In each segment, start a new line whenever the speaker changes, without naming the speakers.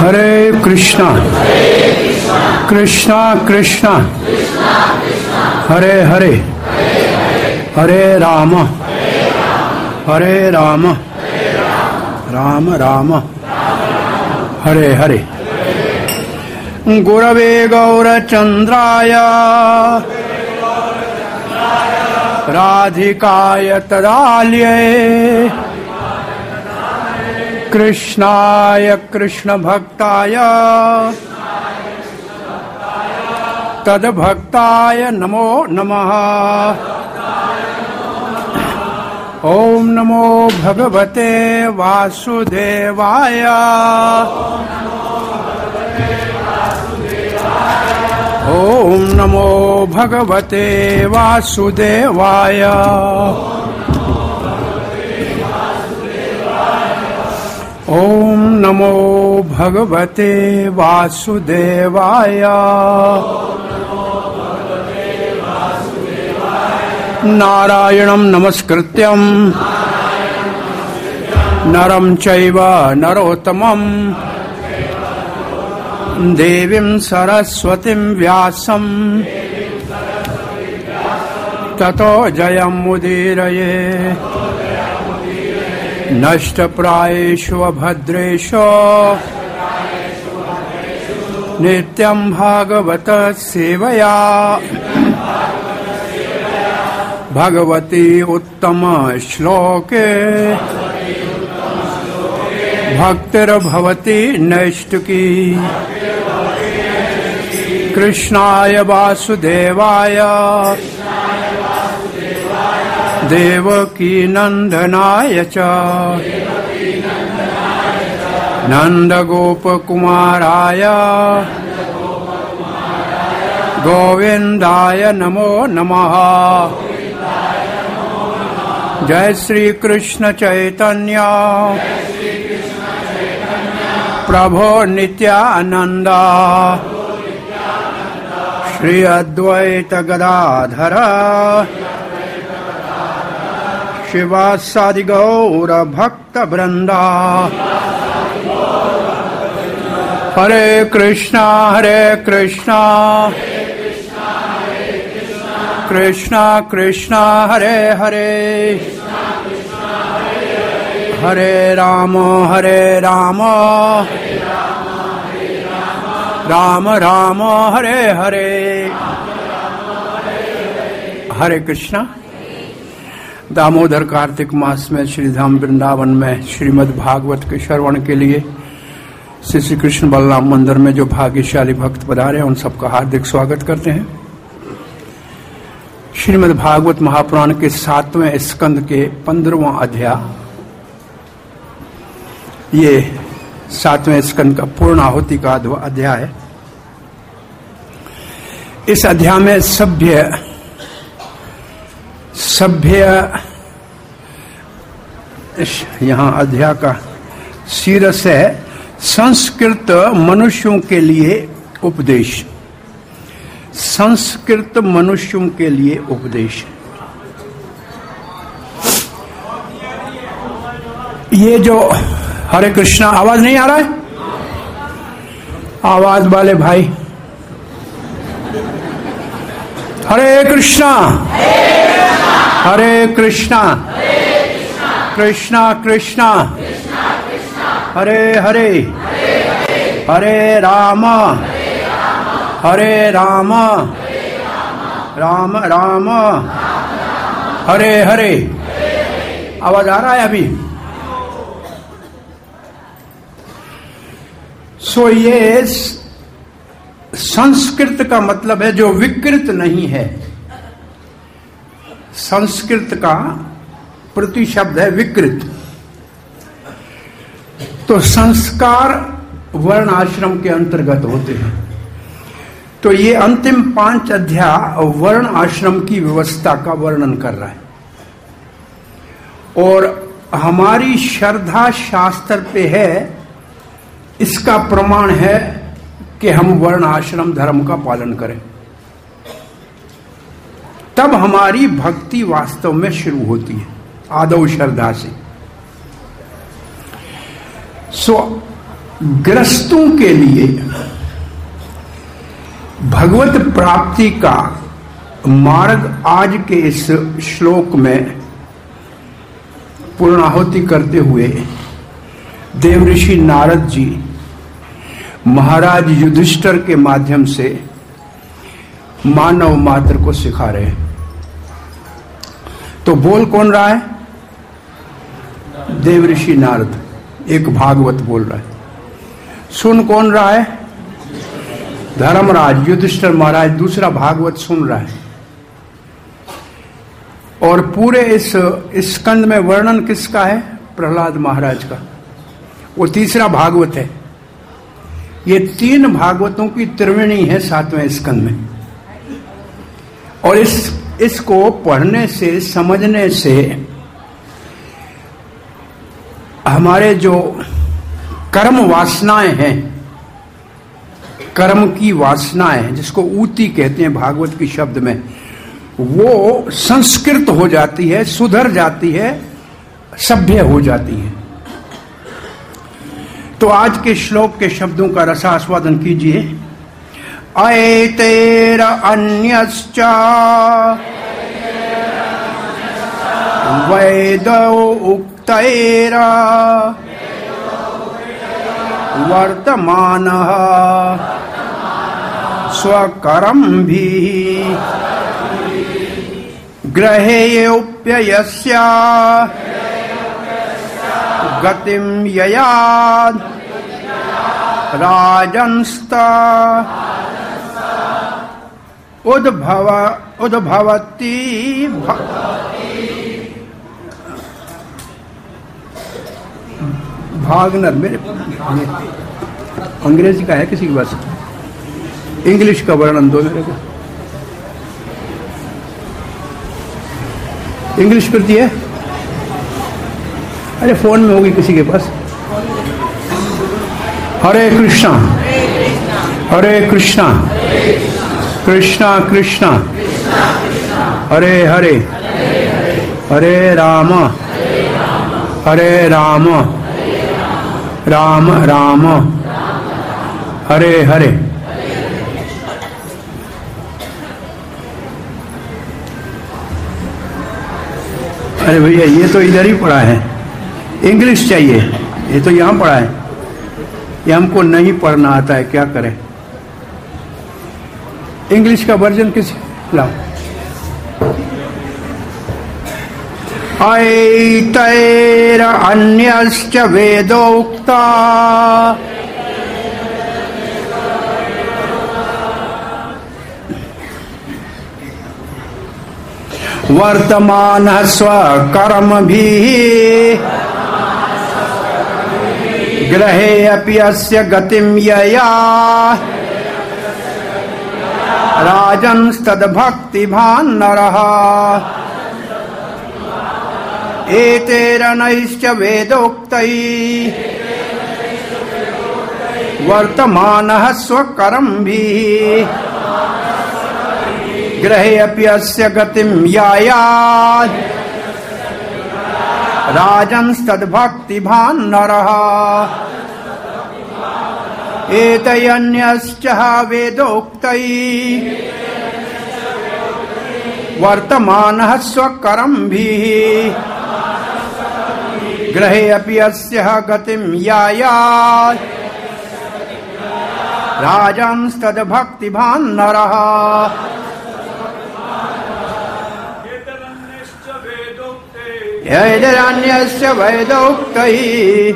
हरे कृष्णा कृष्णा कृष्णा हरे हरे हरे राम राम राम हरे हरे। गुरवे गौरचंद्राय राधिकाय तदालये कृष्णाय कृष्ण भक्ताय तद्भक्ताय नमो नमः। ओम नमो भगवते वासुदेवाय। ओम नमो भगवते वासुदेवाय। ओम नमो भगवते वासुदेवाय। नारायणं नमस्कृत्यं नरं चैव नरोत्तमं देवीं सरस्वतीं व्यासं ततो जयमुदीरये। नष्टप्रायेषु भद्रेषु नित्यं भागवत सेवया भगवती उत्तम श्लोके भक्तिर्भवती नैष्ठिकी। कृष्णाय वासुदेवाय देवकी नंदनाय च नंदगोपकुमाराय गोविंदाय नमो नमः। जय श्री कृष्ण चैतन्य प्रभो नित्यानंद श्री अद्वैत गदाधर शिवासादि गौर भक्त वृंदा। हरे कृष्णा कृष्णा कृष्णा हरे हरे हरे राम राम राम हरे हरे। हरे कृष्णा। दामोदर कार्तिक मास में श्रीधाम वृंदावन में श्रीमद् भागवत के श्रवण के लिए श्री कृष्ण बलराम मंदिर में जो भाग्यशाली भक्त पधारे उन सबका हार्दिक स्वागत करते हैं। श्रीमद् भागवत महापुराण के 7वें स्कंद के 15वां अध्याय, ये 7वें स्कंद का पूर्णाहुति का अध्याय है। इस अध्याय में सभ्य यहाँ अध्याय का शीर्ष है संस्कृत मनुष्यों के लिए उपदेश। संस्कृत मनुष्यों के लिए उपदेश। ये जो हरे कृष्णा, आवाज नहीं आ रहा है? आवाज वाले भाई। हरे कृष्णा हरे कृष्णा कृष्णा कृष्णा हरे हरे हरे राम राम राम हरे हरे। आवाज आ रहा है अभी? सो ये संस्कृत का मतलब है जो विकृत नहीं है। संस्कृत का प्रतिशब्द है विकृत। तो संस्कार वर्ण आश्रम के अंतर्गत होते हैं। तो ये अंतिम 5 अध्याय वर्ण आश्रम की व्यवस्था का वर्णन कर रहा है और हमारी श्रद्धा शास्त्र पे है। इसका प्रमाण है कि हम वर्ण आश्रम धर्म का पालन करें, तब हमारी भक्ति वास्तव में शुरू होती है आदौ श्रद्धा से। सो ग्रस्तों के लिए भगवत प्राप्ति का मार्ग आज के इस श्लोक में पूर्णाहुति करते हुए देवऋषि नारद जी महाराज युधिष्ठिर के माध्यम से मानव मात्र को सिखा रहे हैं। तो बोल कौन रहा है? देवऋषि नारद एक भागवत बोल रहा है। सुन कौन रहा है? धर्मराज युधिष्ठिर महाराज दूसरा भागवत सुन रहा है। और पूरे इस स्कंद में वर्णन किसका है? प्रहलाद महाराज का। वो तीसरा भागवत है। ये 3 भागवतों की त्रिवेणी है 7वें स्कंद में। और इसको पढ़ने से समझने से हमारे जो कर्म वासनाएं हैं, कर्म की वासनाएं जिसको ऊती कहते हैं भागवत की शब्द में, वो संस्कृत हो जाती है, सुधर जाती है, सभ्य हो जाती है। तो आज के श्लोक के शब्दों का रसास्वादन कीजिए। एतेर अन्यश्च वेदो उक्तैर वर्तमानः स्वकर्मभिः ग्रहेयोप्ययस्य गतिं ययाद राजन्स्ता उद्भवति भागनर। मेरे अंग्रेजी का है किसी के पास? इंग्लिश का वर्णन दो मेरे को। इंग्लिश करती है? अरे फोन में होगी किसी के पास। हरे कृष्णा हरे कृष्णा कृष्णा कृष्णा हरे हरे हरे राम राम राम हरे हरे। अरे भैया ये तो इधर ही पढ़ा है, इंग्लिश चाहिए। ये तो यहाँ पढ़ा है, ये हमको नहीं पढ़ना आता है, क्या करें? इंग्लिश का वर्जन किस लाओ। ऐतैर अन्यश्च वेदोक्ता वर्तमानः स्वकर्मभिः ग्रहे अपि अस्य गतिं यया राजन्स्तद्भक्तिभान् नरः एतैरनैश्च वेदोक्तैः वर्तमानः स्वकर्मभिः ग्रहे अपि अस्य गतिं यायात् राजन्स्तद्भक्तिभान् नरः एतैरन्यश्च वेदोक्तैः वर्तमानः स्वकर्मभिः ग्रहे अपि अस्य गतिं यायात् राजन्स्तद्भक्तिभान् नरः एतैरन्यस्य वेदोक्तैः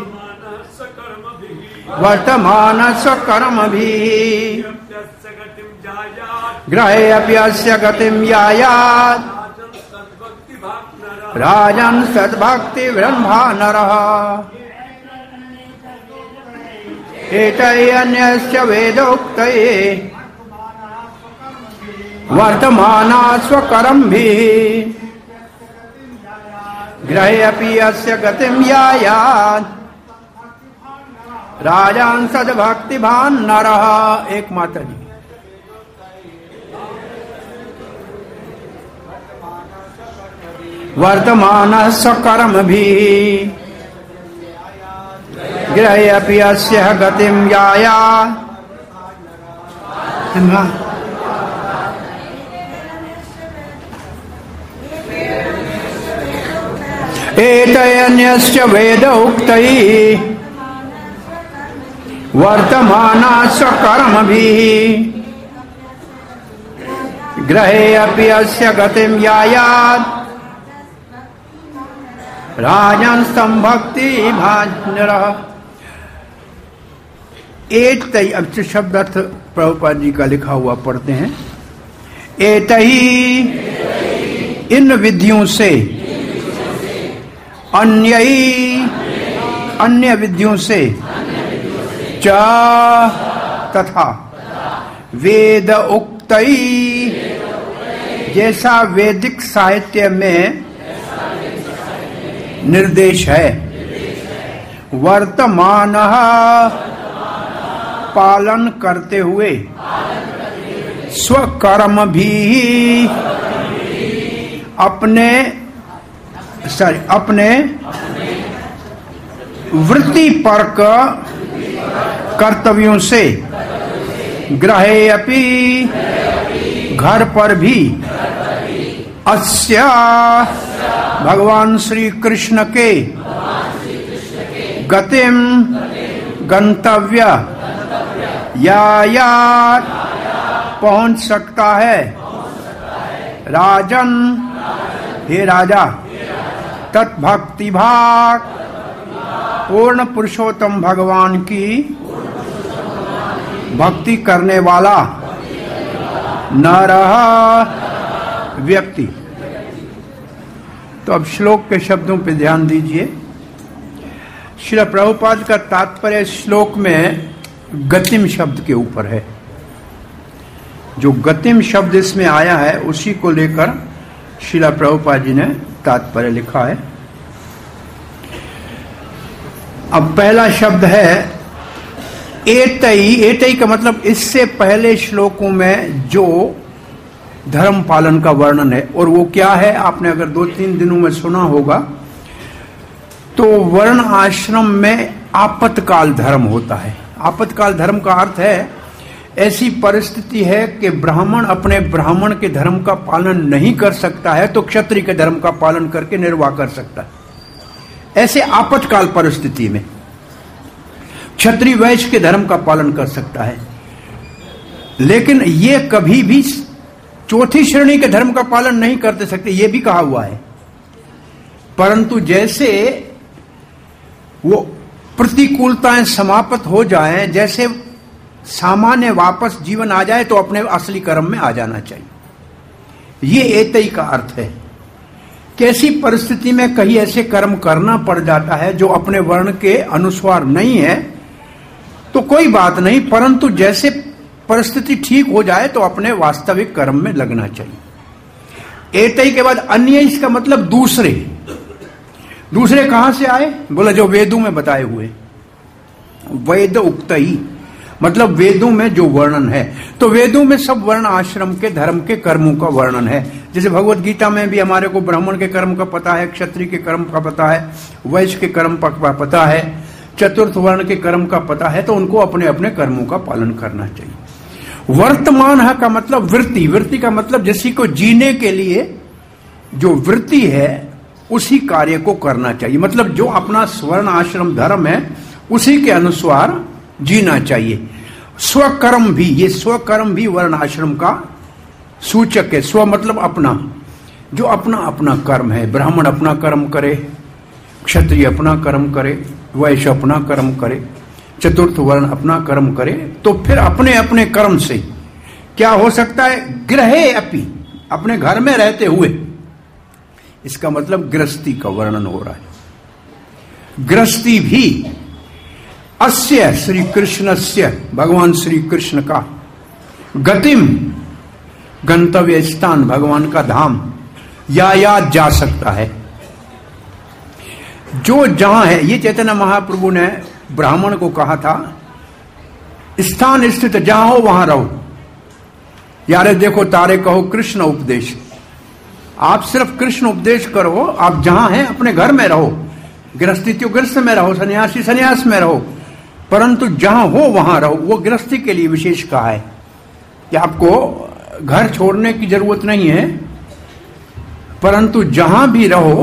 वर्तमानः स्वकर्मभिः ग्रहे अपि अस्य गतिं यायात् राजन् सद्भक्तिभान् नरः एतैरन्यस्य वेदोक्तैः वर्तमानः स्वकर्मभिः ग्रहे अपि अस्य गतिं यायात् राजन् सद्भक्तिभान् नरः। एक माता जी। वर्तमानः स्वकर्मभिः गृहे अपि अस्य गतिं यायात्। एतयन्यस्य वेद उक्तैः वर्तमानस्य कर्मभिः गृहे अपि अस्य गतिं यायात् राजन् संभक्ति भाजनरः। एतै अब शब्द अर्थ प्रभुपाद जी का लिखा हुआ पढ़ते हैं। एतही इन विधियों से, अन्य विधियों से, च तथा वेद उक्तई जैसा वैदिक साहित्य में निर्देश है, वर्तमान पालन करते हुए स्वकर्म भी अपने वृत्ति परक कर्तव्यों से गृहे अपि घर पर भी अस्य भगवान श्री कृष्ण के गतिम गंतव्य यायात पहुंच सकता है। राजन हे राजा, तत्भक्ति भाग पूर्ण पुरुषोत्तम भगवान की भक्ति करने वाला नरः व्यक्ति। तो अब श्लोक के शब्दों पे ध्यान दीजिए। श्रील प्रभुपाद का तात्पर्य श्लोक में गतिम शब्द के ऊपर है। जो गतिम शब्द इसमें आया है उसी को लेकर श्रील प्रभुपाद जी ने तात्पर्य लिखा है। अब पहला शब्द है एतई। एतई का मतलब इससे पहले श्लोकों में जो धर्म पालन का वर्णन है, और वो क्या है आपने अगर 2-3 दिनों में सुना होगा तो वर्ण आश्रम में आपत्काल धर्म होता है। आपत्काल धर्म का अर्थ है ऐसी परिस्थिति है कि ब्राह्मण अपने ब्राह्मण के धर्म का पालन नहीं कर सकता है तो क्षत्रिय के धर्म का पालन करके निर्वाह कर सकता है। ऐसे आपत्काल परिस्थिति में क्षत्रिय वैश्य के धर्म का पालन कर सकता है, लेकिन ये कभी भी चौथी श्रेणी के धर्म का पालन नहीं करते सकते, ये भी कहा हुआ है। परंतु जैसे वो प्रतिकूलताएं समाप्त हो जाएं, जैसे सामान्य वापस जीवन आ जाए तो अपने असली कर्म में आ जाना चाहिए। ये एतई का अर्थ है। कैसी परिस्थिति में कहीं ऐसे कर्म करना पड़ जाता है जो अपने वर्ण के अनुसार नहीं है तो कोई बात नहीं, परंतु जैसे परिस्थिति ठीक हो जाए तो अपने वास्तविक कर्म में लगना चाहिए। एतई के बाद अन्य, इसका मतलब दूसरे। दूसरे कहां से आए? बोला जो वेदों में बताए हुए। वेद उक्तई मतलब वेदों में जो वर्णन है। तो वेदों में सब वर्ण आश्रम के धर्म के कर्मों का वर्णन है। जैसे भगवत गीता में भी हमारे को ब्राह्मण के कर्म का पता है, क्षत्रिय के कर्म का पता है, वैश्य के कर्म का पता है, चतुर्थ वर्ण के कर्म का पता है, तो उनको अपने अपने कर्मों का पालन करना चाहिए। वर्तमान है का मतलब वृत्ति। वृत्ति का मतलब जिसी को जीने के लिए जो वृत्ति है उसी कार्य को करना चाहिए। मतलब जो अपना स्वर्ण आश्रम धर्म है उसी के अनुसार जीना चाहिए। स्वकर्म भी, ये स्वकर्म भी वर्ण आश्रम का सूचक है। स्व मतलब अपना, जो अपना अपना कर्म है। ब्राह्मण अपना कर्म करे, क्षत्रिय अपना कर्म करे, वैश्य अपना कर्म करे, चतुर्थ वर्ण अपना कर्म करे, तो फिर अपने अपने कर्म से क्या हो सकता है? गृहे अपि, अपने घर में रहते हुए। इसका मतलब गृहस्थी का वर्णन हो रहा है। गृहस्थी भी अस्य श्री कृष्णस्य, भगवान श्री कृष्ण का गतिम गंतव्य स्थान, भगवान का धाम याद जा सकता है। जो जहां है, ये चैतन्य महाप्रभु ने ब्राह्मण को कहा था स्थान स्थित जहां हो वहां रहो। यारे देखो तारे कहो कृष्ण उपदेश। आप सिर्फ कृष्ण उपदेश करो, आप जहां हैं अपने घर में रहो, गृहस्थी तो गृहस्थ में रहो, सन्यासी सन्यास में रहो, परंतु जहां हो वहां रहो। वो गृहस्थी के लिए विशेष कहा है कि आपको घर छोड़ने की जरूरत नहीं है, परंतु जहां भी रहो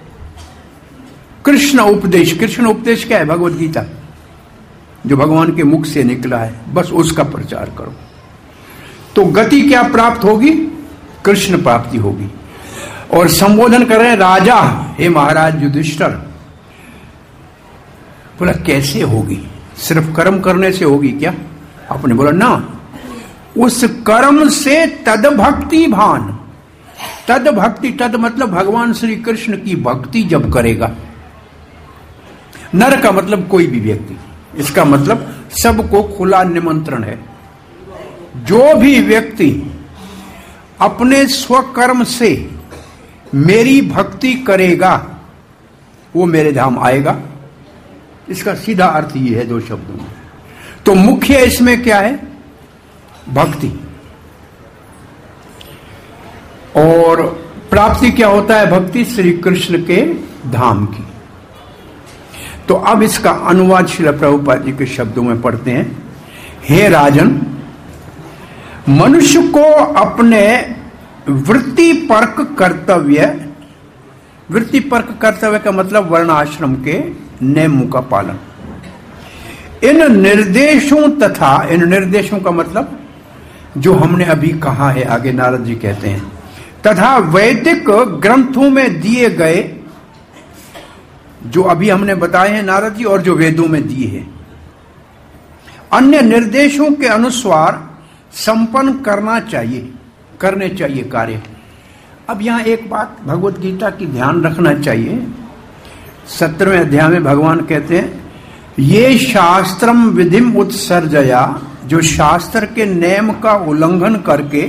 कृष्ण उपदेश क्या है? भगवत गीता, जो भगवान के मुख से निकला है, बस उसका प्रचार करो। तो गति क्या प्राप्त होगी? कृष्ण प्राप्ति होगी। और संबोधन कर रहे हैं राजा, हे महाराज युधिष्ठिर। बोला कैसे होगी? सिर्फ कर्म करने से होगी क्या? आपने बोला ना, उस कर्म से तद भक्ति भान। तद भक्ति, तद मतलब भगवान श्री कृष्ण की भक्ति जब करेगा। नर का मतलब कोई भी व्यक्ति, इसका मतलब सबको खुला निमंत्रण है। जो भी व्यक्ति अपने स्वकर्म से मेरी भक्ति करेगा वो मेरे धाम आएगा। इसका सीधा अर्थ ये है दो शब्दों में। तो मुख्य इसमें क्या है? भक्ति। और प्राप्ति क्या होता है? भक्ति श्री कृष्ण के धाम की। तो अब इसका अनुवाद श्रील प्रभुपाद जी के शब्दों में पढ़ते हैं। हे राजन, मनुष्य को अपने वृत्ति परक कर्तव्य, वृत्ति परक कर्तव्य का मतलब वर्ण आश्रम के नियमों का पालन, इन निर्देशों तथा, इन निर्देशों का मतलब जो हमने अभी कहा है, आगे नारद जी कहते हैं, तथा वैदिक ग्रंथों में दिए गए, जो अभी हमने बताए हैं नारद जी, और जो वेदों में दिए हैं, अन्य निर्देशों के अनुसार संपन्न करने चाहिए कार्य। अब यहां एक बात भगवत गीता की ध्यान रखना चाहिए। 17वें अध्याय में भगवान कहते हैं, ये शास्त्रम विधिम उत्सर्जया, जो शास्त्र के नियम का उल्लंघन करके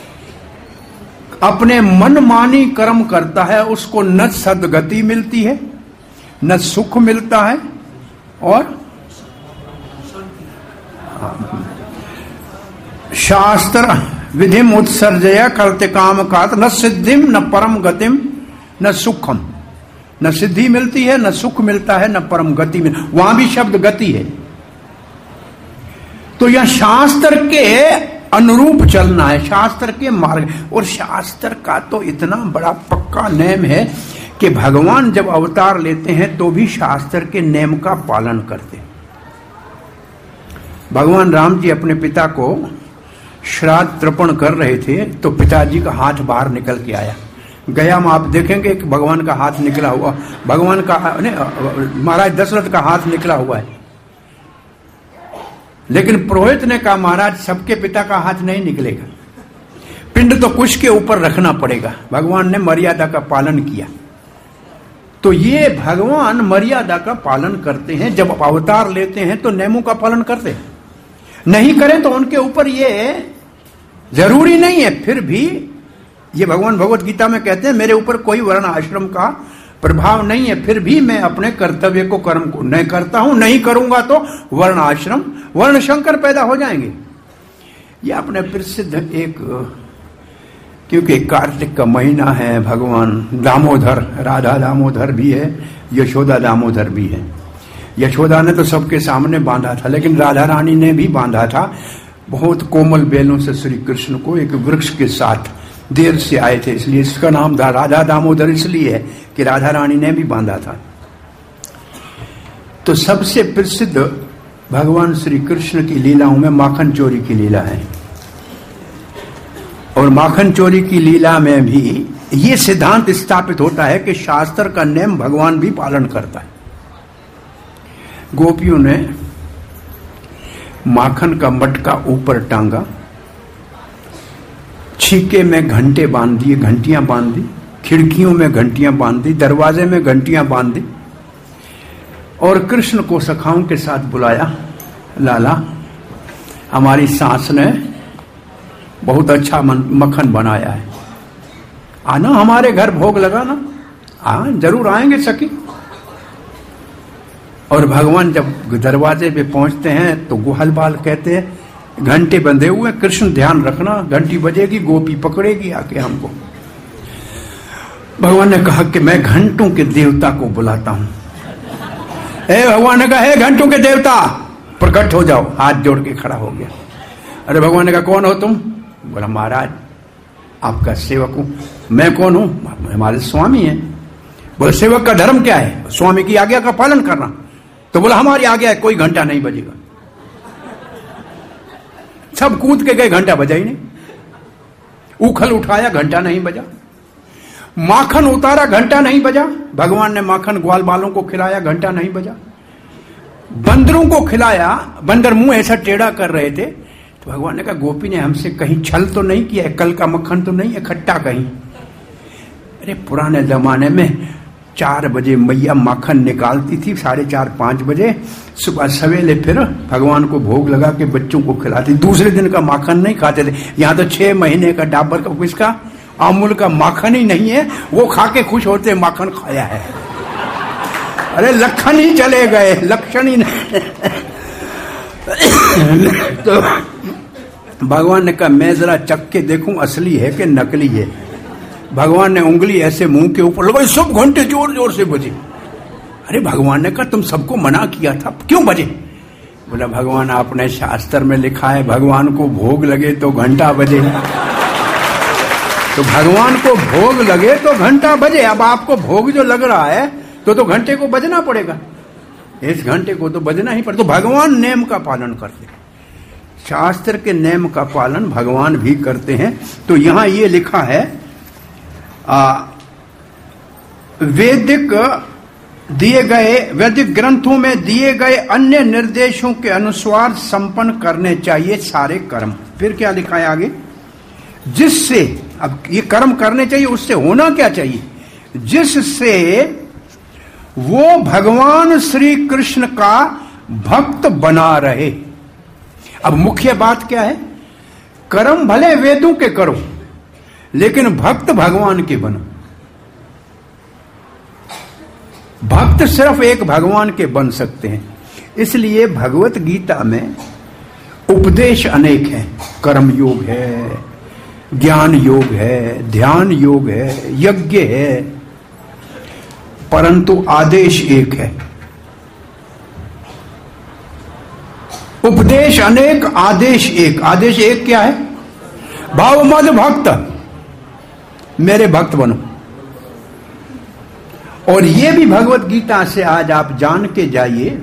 अपने मनमानी कर्म करता है, उसको न सद्गति मिलती है, न सुख मिलता है, और शास्त्र विधिम उत्सर्जया करते काम का न सिद्धिम न परम गतिम न सुखम, न सिद्धि मिलती है, न सुख मिलता है, न परम गति में। वहां भी शब्द गति है। तो यह शास्त्र के अनुरूप चलना है, शास्त्र के मार्ग। और शास्त्र का तो इतना बड़ा पक्का नियम है कि भगवान जब अवतार लेते हैं तो भी शास्त्र के नियम का पालन करते हैं। भगवान राम जी अपने पिता को श्राद्ध तर्पण कर रहे थे तो पिताजी का हाथ बाहर निकल के आया। गया में आप देखेंगे कि भगवान का हाथ निकला हुआ, भगवान का महाराज दशरथ का हाथ निकला हुआ है। लेकिन पुरोहित ने कहा महाराज सबके पिता का हाथ नहीं निकलेगा, पिंड तो कुछ के ऊपर रखना पड़ेगा। भगवान ने मर्यादा का पालन किया। तो ये भगवान मर्यादा का पालन करते हैं। जब अवतार लेते हैं तो नियमों का पालन करते हैं, नहीं करें तो उनके ऊपर ये जरूरी नहीं है। फिर भी ये भगवान भगवत गीता में कहते हैं मेरे ऊपर कोई वर्ण आश्रम का प्रभाव नहीं है, फिर भी मैं अपने कर्तव्य को, कर्म को नहीं करता हूं। नहीं करूंगा तो वर्ण आश्रम, वर्ण शंकर पैदा हो जाएंगे। ये अपने प्रसिद्ध एक, क्योंकि कार्तिक का महीना है, भगवान दामोदर, राधा दामोदर भी है, यशोदा दामोदर भी है। यशोदा ने तो सबके सामने बांधा था, लेकिन राधा रानी ने भी बांधा था बहुत कोमल बेलों से श्री कृष्ण को एक वृक्ष के साथ। देर से आए थे इसलिए इसका नाम राधा दामोदर इसलिए है कि राधा रानी ने भी बांधा था। तो सबसे प्रसिद्ध भगवान श्री कृष्ण की लीलाओं में माखन चोरी की लीला है। और माखन चोरी की लीला में भी ये सिद्धांत स्थापित होता है कि शास्त्र का नियम भगवान भी पालन करता है। गोपियों ने माखन का मटका ऊपर टांगा, छीके में घंटे बांध दिए, घंटियां बांध दी, खिड़कियों में घंटियां बांध दी, दरवाजे में घंटियां बांध दी, और कृष्ण को सखाओं के साथ बुलाया। लाला, हमारी सास ने बहुत अच्छा मक्खन बनाया है, आना हमारे घर भोग लगाना। हाँ जरूर आएंगे सखी। और भगवान जब दरवाजे पे पहुंचते हैं तो गुहल बाल कहते हैं घंटे बंधे हुए, कृष्ण ध्यान रखना, घंटी बजेगी, गोपी पकड़ेगी आके हमको। भगवान ने कहा कि मैं घंटों के देवता को बुलाता हूं। हे भगवान ने कहा, हे घंटों के देवता प्रकट हो जाओ। हाथ जोड़ के खड़ा हो गया। अरे भगवान ने कहा, कौन हो तुम? बोला, महाराज आपका सेवक हूं। मैं कौन हूं? हमारे स्वामी हैं। बोले, सेवक का धर्म क्या है? स्वामी की आज्ञा का पालन करना। तो बोला, हमारी आज्ञा है, कोई घंटा नहीं बजेगा। सब कूद के गए, घंटा बजा ही नहीं। उखल उठाया, घंटा नहीं बजा। माखन उतारा, घंटा नहीं बजा। भगवान ने माखन ग्वाल बालों को खिलाया, घंटा नहीं बजा। बंदरों को खिलाया, बंदर मुंह ऐसा टेढ़ा कर रहे थे, तो भगवान ने कहा, गोपी ने हमसे कहीं छल तो नहीं किया है? कल का मक्खन तो नहीं है खट्टा कहीं? अरे पुराने जमाने में 4 बजे मैया माखन निकालती थी, 4:30 5 बजे सुबह सवेरे, फिर भगवान को भोग लगा के बच्चों को खिलाती। दूसरे दिन का माखन नहीं खाते थे। यहाँ तो 6 महीने का डाबर का, किसका, अमूल का माखन ही नहीं है, वो खा के खुश होते माखन खाया है। अरे लखन ही चले गए, लक्षण ही नहीं। तो भगवान ने कहा, मैं जरा चख के देखूं असली है कि नकली है। भगवान ने उंगली ऐसे मुंह के ऊपर लगाई, सब घंटे जोर जोर से बजे। अरे भगवान ने कहा, तुम सबको मना किया था, क्यों बजे? बोला, भगवान आपने शास्त्र में लिखा है भगवान को भोग लगे तो घंटा बजे। तो भगवान को भोग लगे तो घंटा बजे। अब आपको भोग जो लग रहा है तो घंटे को बजना पड़ेगा। इस घंटे को तो बजना ही पड़ेगा। तो भगवान नेम का पालन करते हैं, शास्त्र के नेम का पालन भगवान भी करते हैं। तो यहां ये लिखा है, वैदिक ग्रंथों में दिए गए अन्य निर्देशों के अनुसार संपन्न करने चाहिए सारे कर्म। फिर क्या लिखा है आगे? जिससे, अब ये कर्म करने चाहिए, उससे होना क्या चाहिए? जिससे वो भगवान श्री कृष्ण का भक्त बना रहे। अब मुख्य बात क्या है? कर्म भले वेदों के करो, लेकिन भक्त भगवान के बनो। भक्त सिर्फ एक भगवान के बन सकते हैं। इसलिए भगवत गीता में उपदेश अनेक हैं। कर्म योग है, ज्ञान योग है, ध्यान योग है, यज्ञ है, परंतु आदेश एक है। उपदेश अनेक, आदेश एक। आदेश एक क्या है? भाव मद भक्त, मेरे भक्त बनो। और ये भी भगवत गीता से आज आप जान के जाइए,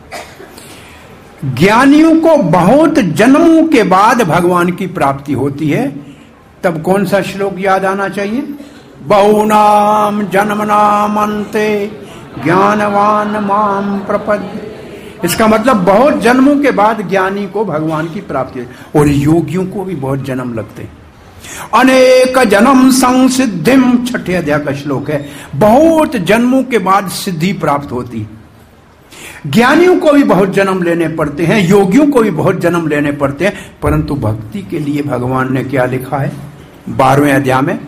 ज्ञानियों को बहुत जन्मों के बाद भगवान की प्राप्ति होती है। तब कौन सा श्लोक याद आना चाहिए? बहुनाम जन्मनाम अन्ते ज्ञानवान माम प्रपद्य। इसका मतलब बहुत जन्मों के बाद ज्ञानी को भगवान की प्राप्ति है। और योगियों को भी बहुत जन्म लगते हैं। अनेक जन्म संसिद्धिम, 6ठे अध्याय का श्लोक है। बहुत जन्मों के बाद सिद्धि प्राप्त होती। ज्ञानियों को भी बहुत जन्म लेने पड़ते हैं, योगियों को भी बहुत जन्म लेने पड़ते हैं, परंतु भक्ति के लिए भगवान ने क्या लिखा है 12वें अध्याय में?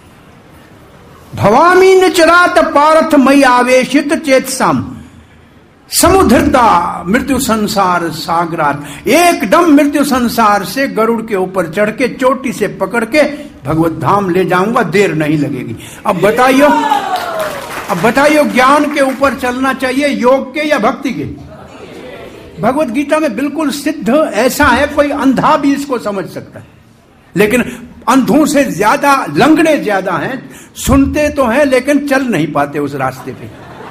भवामी निचरात पार्थ मई आवेशित चेतसाम समुद्रता मृत्यु संसार सागरात। एकदम मृत्यु संसार से गरुड़ के ऊपर चढ़ के चोटी से पकड़ के भगवत धाम ले जाऊंगा, देर नहीं लगेगी। अब बताइए ज्ञान के ऊपर चलना चाहिए, योग के या भक्ति के? भगवत गीता में बिल्कुल सिद्ध ऐसा है, कोई अंधा भी इसको समझ सकता है। लेकिन अंधों से ज्यादा लंगड़े ज्यादा हैं, सुनते तो हैं लेकिन चल नहीं पाते उस रास्ते पे।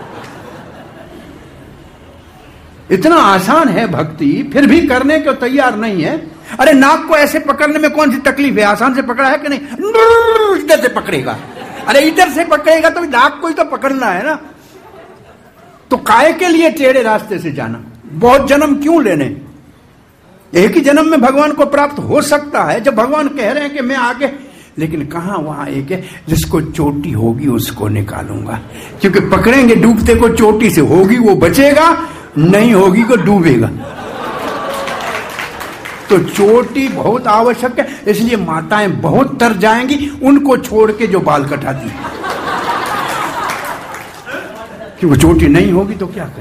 इतना आसान है भक्ति, फिर भी करने को तैयार नहीं है। अरे नाक को ऐसे पकड़ने में कौन सी तकलीफ है? आसान से पकड़ा है कि नहीं? इधर से पकड़ेगा, अरे इधर से पकड़ेगा तो नाक को ही तो पकड़ना है ना। तो काहे के लिए टेढ़े रास्ते से जाना? बहुत जन्म क्यों लेने? एक ही जन्म में भगवान को प्राप्त हो सकता है। जब भगवान कह रहे हैं कि मैं आगे, लेकिन कहां वहां एक है जिसको चोटी होगी उसको निकालूंगा। क्योंकि पकड़ेंगे डूबते को चोटी से, होगी वो बचेगा, नहीं होगी तो डूबेगा। तो चोटी बहुत आवश्यक है। इसलिए माताएं बहुत तर जाएंगी उनको छोड़ के जो बाल कटाती है, कि वो चोटी नहीं होगी तो क्या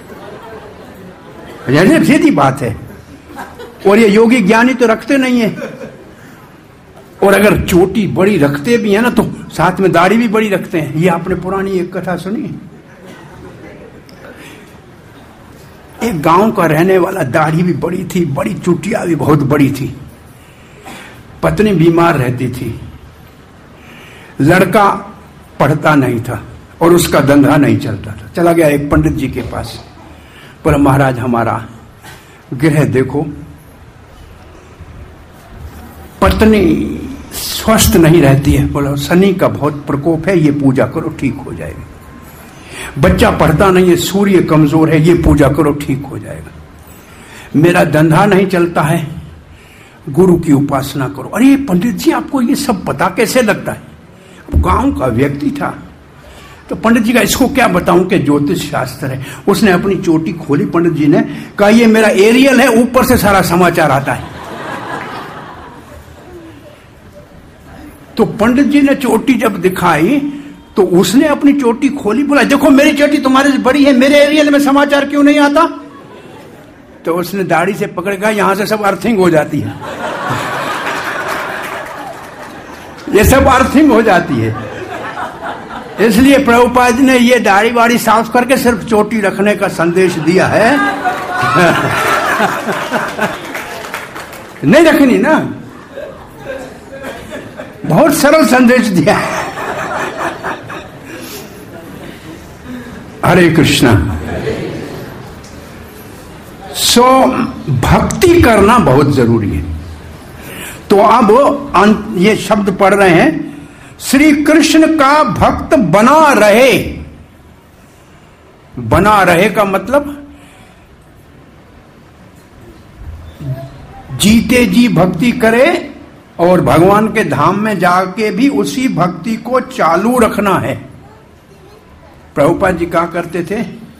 करेंगे। सीधी बात है। और ये योगी ज्ञानी तो रखते नहीं है, और अगर चोटी बड़ी रखते भी है ना तो साथ में दाढ़ी भी बड़ी रखते हैं। ये आपने पुरानी एक कथा सुनी है। एक गांव का रहने वाला, दाढ़ी भी बड़ी थी, बड़ी चुटिया भी बहुत बड़ी थी, पत्नी बीमार रहती थी, लड़का पढ़ता नहीं था और उसका धंधा नहीं चलता था। चला गया एक पंडित जी के पास, बोला महाराज हमारा गृह देखो, पत्नी स्वस्थ नहीं रहती है। बोला शनि का बहुत प्रकोप है, ये पूजा करो ठीक हो जाएगी। बच्चा पढ़ता नहीं है, सूर्य कमजोर है, ये पूजा करो ठीक हो जाएगा। मेरा धंधा नहीं चलता है, गुरु की उपासना करो। अरे पंडित जी आपको ये सब पता कैसे लगता है? अब गांव का व्यक्ति था तो पंडित जी का इसको क्या बताऊं कि ज्योतिष शास्त्र है। उसने अपनी चोटी खोली, पंडित जी ने कहा ये मेरा एरियल है, ऊपर से सारा समाचार आता है। तो पंडित जी ने चोटी जब दिखाई तो उसने अपनी चोटी खोली, बोला देखो मेरी चोटी तुम्हारे से बड़ी है, मेरे एरियल में समाचार क्यों नहीं आता? तो उसने दाढ़ी से पकड़ के यहां से सब अर्थिंग हो जाती है, ये सब अर्थिंग हो जाती है। इसलिए प्रभुपाद ने ये दाढ़ी वाड़ी साफ करके सिर्फ चोटी रखने का संदेश दिया है। नहीं रखनी ना, बहुत सरल संदेश दिया है। हरे कृष्णा। सो भक्ति करना बहुत जरूरी है। तो अब ये शब्द पढ़ रहे हैं, श्री कृष्ण का भक्त बना रहे। बना रहे का मतलब जीते जी भक्ति करे और भगवान के धाम में जाके भी उसी भक्ति को चालू रखना है। प्रभुपाद जी कहा करते थे,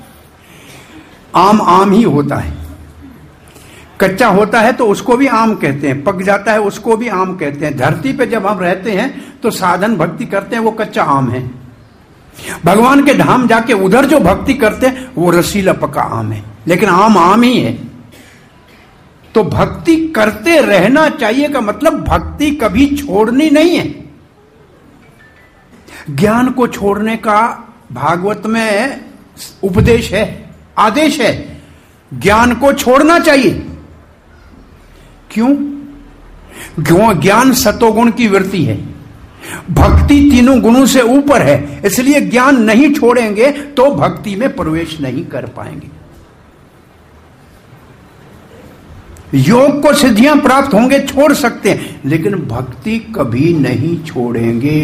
आम आम ही होता है, कच्चा होता है तो उसको भी आम कहते हैं, पक जाता है उसको भी आम कहते हैं। धरती पे जब हम रहते हैं तो साधन भक्ति करते हैं, वो कच्चा आम है। भगवान के धाम जाके उधर जो भक्ति करते हैं वो रसीला पका आम है, लेकिन आम आम ही है। तो भक्ति करते रहना चाहिए का मतलब भक्ति कभी छोड़नी नहीं है। ज्ञान को छोड़ने का भागवत में उपदेश है, आदेश है, ज्ञान को छोड़ना चाहिए। क्यों? ज्ञान सतोगुण की वृत्ति है, भक्ति तीनों गुणों से ऊपर है, इसलिए ज्ञान नहीं छोड़ेंगे तो भक्ति में प्रवेश नहीं कर पाएंगे। योग को सिद्धियां प्राप्त होंगे, छोड़ सकते हैं, लेकिन भक्ति कभी नहीं छोड़ेंगे।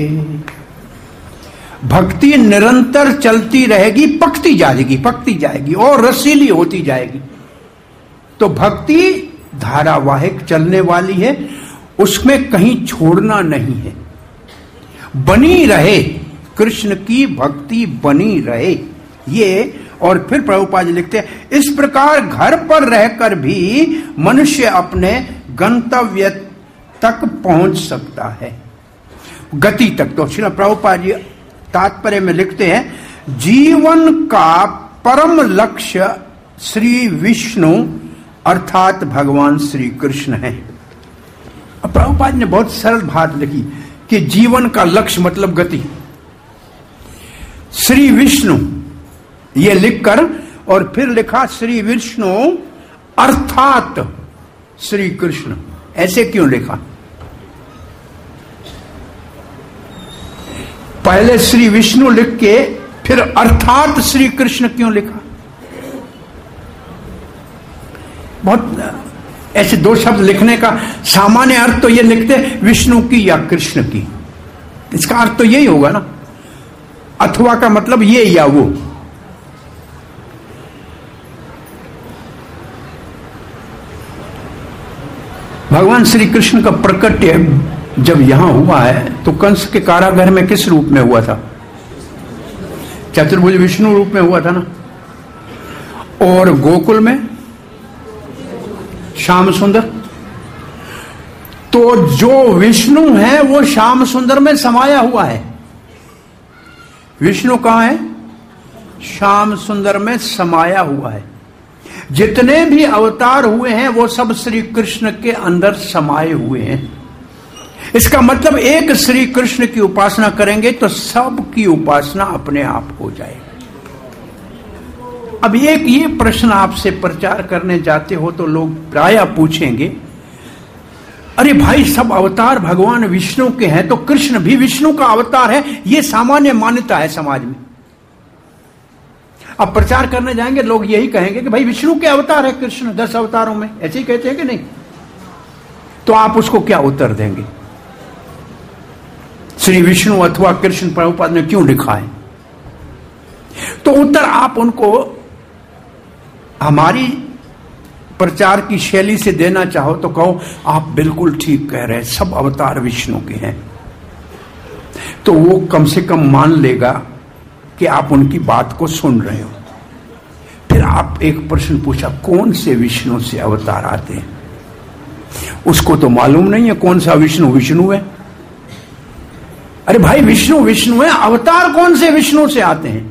भक्ति निरंतर चलती रहेगी, पकती जाएगी और रसीली होती जाएगी। तो भक्ति धारावाहिक चलने वाली है, उसमें कहीं छोड़ना नहीं है, बनी रहे, कृष्ण की भक्ति बनी रहे ये। और फिर प्रभुपाद जी लिखते हैं, इस प्रकार घर पर रहकर भी मनुष्य अपने गंतव्य तक पहुंच सकता है, गति तक। तो श्रील प्रभुपाद जी तात्पर्य में लिखते हैं, जीवन का परम लक्ष्य श्री विष्णु अर्थात भगवान श्री कृष्ण है। अब प्रभुपाद ने बहुत सरल बात लिखी कि जीवन का लक्ष्य मतलब गति। श्री विष्णु ये लिखकर और फिर लिखा श्री विष्णु अर्थात श्री कृष्ण। ऐसे क्यों लिखा? पहले श्री विष्णु लिख के फिर अर्थात श्री कृष्ण क्यों लिखा? बहुत ऐसे दो शब्द लिखने का सामान्य अर्थ तो ये लिखते विष्णु की या कृष्ण की, इसका अर्थ तो यही होगा ना, अथवा का मतलब ये या वो। भगवान श्री कृष्ण का प्रकट्य जब यहां हुआ है तो कंस के कारागृह में किस रूप में हुआ था? चतुर्भुज विष्णु रूप में हुआ था ना। और गोकुल में श्याम सुंदर। तो जो विष्णु है वो श्याम सुंदर में समाया हुआ है। विष्णु कहां है? श्याम सुंदर में समाया हुआ है। जितने भी अवतार हुए हैं वो सब श्री कृष्ण के अंदर समाये हुए हैं। इसका मतलब एक श्री कृष्ण की उपासना करेंगे तो सब की उपासना अपने आप हो जाएगी। अब एक ये प्रश्न आपसे प्रचार करने जाते हो तो लोग प्रायः पूछेंगे, अरे भाई सब अवतार भगवान विष्णु के हैं तो कृष्ण भी विष्णु का अवतार है, ये सामान्य मान्यता है समाज में। अब प्रचार करने जाएंगे लोग यही कहेंगे कि भाई विष्णु के अवतार है कृष्ण 10 अवतारों में, ऐसे ही कहते हैं कि नहीं? तो आप उसको क्या उत्तर देंगे? श्री विष्णु अथवा कृष्ण प्रभुपाद ने क्यों लिखा है? तो उत्तर आप उनको हमारी प्रचार की शैली से देना चाहो तो कहो आप बिल्कुल ठीक कह रहे हैं, सब अवतार विष्णु के हैं। तो वो कम से कम मान लेगा कि आप उनकी बात को सुन रहे हो। फिर आप एक प्रश्न पूछा, कौन से विष्णु से अवतार आते हैं? उसको तो मालूम नहीं है कौन सा विष्णु विष्णु है। अरे भाई विष्णु विष्णु है, अवतार कौन से विष्णु से आते हैं?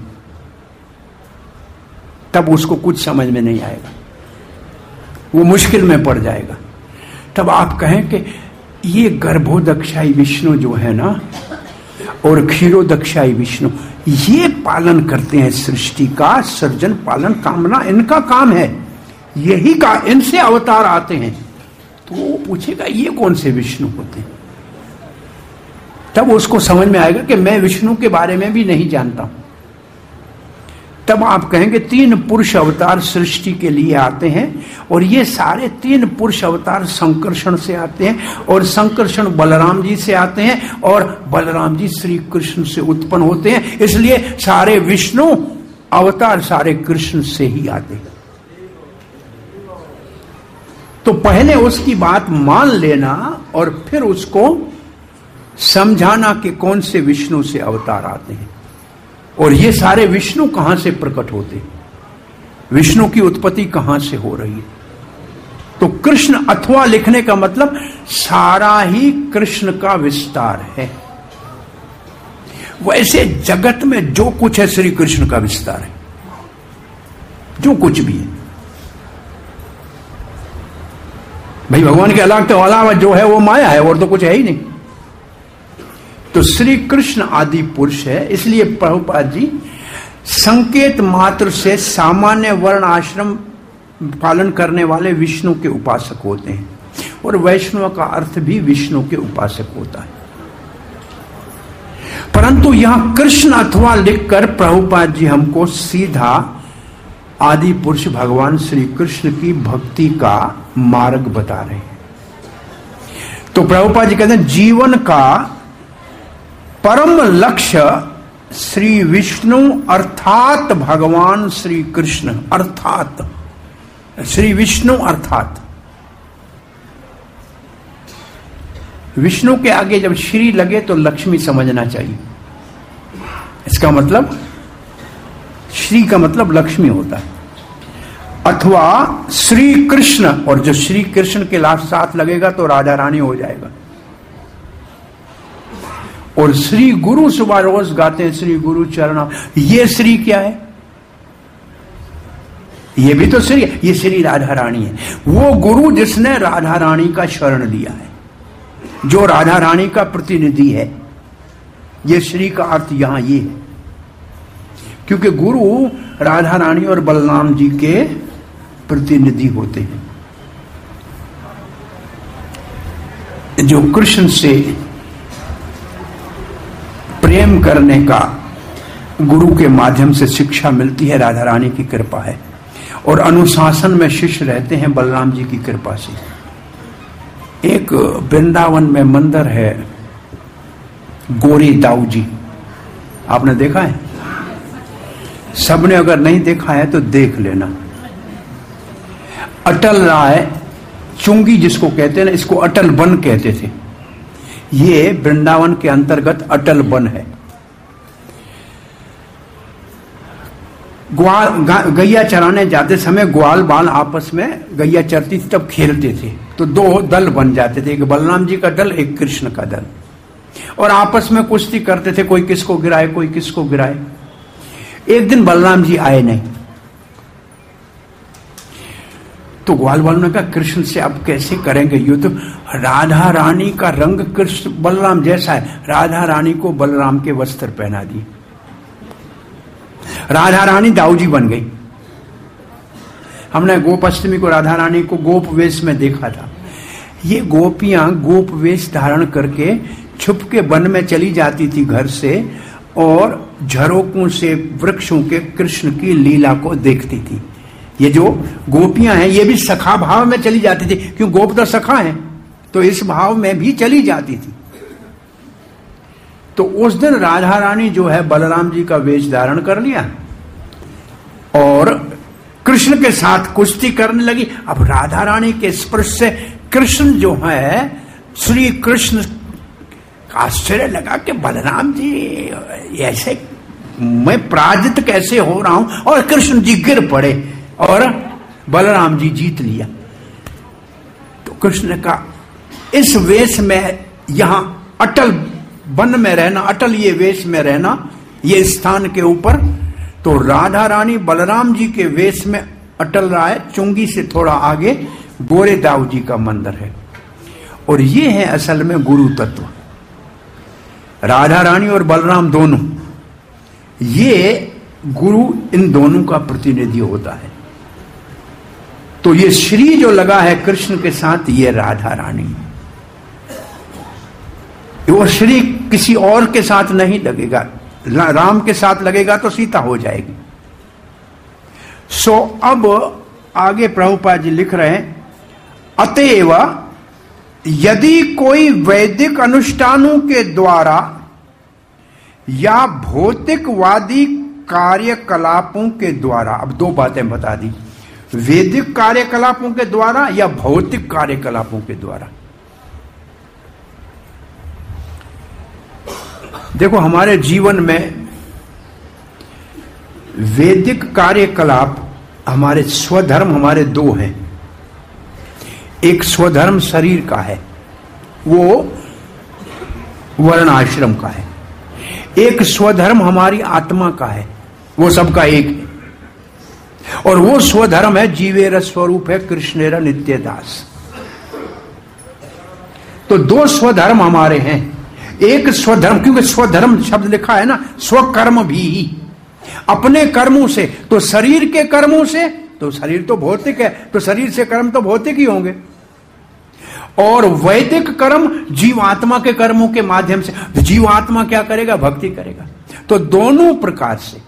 तब उसको कुछ समझ में नहीं आएगा, वो मुश्किल में पड़ जाएगा। तब आप कहें कि ये गर्भोदक्षाई विष्णु जो है ना और क्षीरोदक्षाई विष्णु, ये पालन करते हैं सृष्टि का, सर्जन पालन कामना इनका काम है, यही का इनसे अवतार आते हैं। तो वो पूछेगा ये कौन से विष्णु होते हैं? तब उसको समझ में आएगा कि मैं विष्णु के बारे में भी नहीं जानता हूं। तब आप कहेंगे 3 पुरुष अवतार सृष्टि के लिए आते हैं और ये सारे 3 पुरुष अवतार संकर्षण से आते हैं और संकर्षण बलराम जी से आते हैं और बलराम जी श्री कृष्ण से उत्पन्न होते हैं, इसलिए सारे विष्णु अवतार सारे कृष्ण से ही आते हैं। तो पहले उसकी बात मान लेना और फिर उसको समझाना कि कौन से विष्णु से अवतार आते हैं और ये सारे विष्णु कहां से प्रकट होते हैं, विष्णु की उत्पत्ति कहां से हो रही है। तो कृष्ण अथवा लिखने का मतलब सारा ही कृष्ण का विस्तार है। वैसे जगत में जो कुछ है श्री कृष्ण का विस्तार है, जो कुछ भी है। भाई भगवान के अलावा जो है वो माया है और तो कुछ है ही नहीं। तो श्री कृष्ण आदि पुरुष है, इसलिए प्रभुपाद जी संकेत मात्र से सामान्य वर्ण आश्रम पालन करने वाले विष्णु के उपासक होते हैं और वैष्णव का अर्थ भी विष्णु के उपासक होता है। परंतु यहां कृष्ण अथवा लिखकर प्रभुपाद जी हमको सीधा आदि पुरुष भगवान श्री कृष्ण की भक्ति का मार्ग बता रहे हैं। तो प्रभुपाद जी कहते हैं जीवन का परम लक्ष्य श्री विष्णु अर्थात भगवान श्री कृष्ण, अर्थात श्री विष्णु, अर्थात विष्णु के आगे जब श्री लगे तो लक्ष्मी समझना चाहिए। इसका मतलब श्री का मतलब लक्ष्मी होता है, अथवा श्री कृष्ण, और जो श्री कृष्ण के लास्ट साथ लगेगा तो राधा रानी हो जाएगा। और श्री गुरु सुबह रोज गाते हैं श्री गुरु चरण, ये श्री क्या है? ये भी तो श्री है, ये श्री राधा रानी है। वो गुरु जिसने राधा रानी का शरण लिया है, जो राधा रानी का प्रतिनिधि है, ये श्री का अर्थ यहां ये है। क्योंकि गुरु राधा रानी और बलराम जी के प्रतिनिधि होते हैं। जो कृष्ण से प्रेम करने का गुरु के माध्यम से शिक्षा मिलती है, राधा रानी की कृपा है, और अनुशासन में शिष्य रहते हैं बलराम जी की कृपा से। एक वृंदावन में मंदिर है गोरी दाऊ जी, आपने देखा है? सबने अगर नहीं देखा है तो देख लेना। अटल राय चुंगी जिसको कहते हैं ना, इसको अटल वन कहते थे। ये वृंदावन के अंतर्गत अटल वन है। गैया चराने जाते समय ग्वाल बाल आपस में गैया चरती थी तब खेलते थे, तो 2 दल बन जाते थे, एक बलराम जी का दल, एक कृष्ण का दल, और आपस में कुश्ती करते थे, कोई किसको गिराए कोई किसको गिराए। एक दिन बलराम जी आए नहीं, तो ग्वाल बाल ने कहा कृष्ण से अब कैसे करेंगे युद्ध, राधा रानी का रंग कृष्ण बलराम जैसा है, राधा रानी को बलराम के वस्त्र पहना दिए, राधा रानी दाऊजी बन गई। हमने गोपाष्टमी को राधा रानी को गोप वेश में देखा था। ये गोपियां गोप वेश धारण करके छुप के वन में चली जाती थी घर से, और झरोकों से वृक्षों के कृष्ण की लीला को देखती थी। ये जो गोपियां हैं ये भी सखा भाव में चली जाती थी, क्यों गोप तो सखा है, तो इस भाव में भी चली जाती थी। तो उस दिन राधा रानी जो है बलराम जी का वेश धारण कर लिया और कृष्ण के साथ कुश्ती करने लगी। अब राधा रानी के स्पर्श से कृष्ण जो है, श्री कृष्ण आश्चर्य लगा कि बलराम जी ऐसे मैं पराजित कैसे हो रहा हूं, और कृष्ण जी गिर पड़े और बलराम जी जीत लिया। तो कृष्ण ने कहा इस वेश में यहां अटल वन में रहना, अटल ये वेश में रहना, ये स्थान के ऊपर। तो राधा रानी बलराम जी के वेश में अटल रहा है। चुंगी से थोड़ा आगे गोरे दाऊ जी का मंदिर है, और ये है असल में गुरु तत्व। राधा रानी और बलराम दोनों, ये गुरु इन दोनों का प्रतिनिधि होता है। तो ये श्री जो लगा है कृष्ण के साथ, ये राधा रानी, वो श्री किसी और के साथ नहीं लगेगा। राम के साथ लगेगा तो सीता हो जाएगी। सो अब आगे प्रभुपाद जी लिख रहे हैं, अतएव यदि कोई वैदिक अनुष्ठानों के द्वारा या भौतिकवादी कार्यकलापों के द्वारा, अब दो बातें बता दी, वैदिक कार्यकलापों के द्वारा या भौतिक कार्यकलापों के द्वारा। देखो हमारे जीवन में वैदिक कार्यकलाप, हमारे स्वधर्म हमारे दो हैं। एक स्वधर्म शरीर का है, वो वर्ण आश्रम का है। एक स्वधर्म हमारी आत्मा का है, वो सबका एक है। और वो स्वधर्म है जीवेर स्वरूप है कृष्णेर नित्य दास। तो दो स्वधर्म हमारे हैं। एक स्वधर्म, क्योंकि स्वधर्म शब्द लिखा है ना, स्वकर्म भी, अपने कर्मों से। तो शरीर के कर्मों से, तो शरीर तो भौतिक है, तो शरीर से कर्म तो भौतिक ही होंगे। और वैदिक कर्म जीवात्मा के कर्मों के माध्यम से। तो जीवात्मा क्या करेगा? भक्ति करेगा। तो दोनों प्रकार से